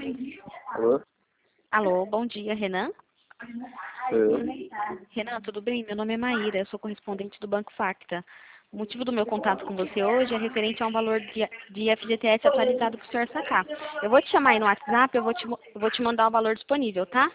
Alô? Alô, bom dia, Renan. Eu. Renan, tudo bem? Meu nome é Maíra, eu sou correspondente do Banco Facta. O motivo do meu contato com você hoje é referente a um valor de FGTS atualizado para o senhor sacar. Eu vou te chamar aí no WhatsApp, eu vou te mandar o valor disponível, tá?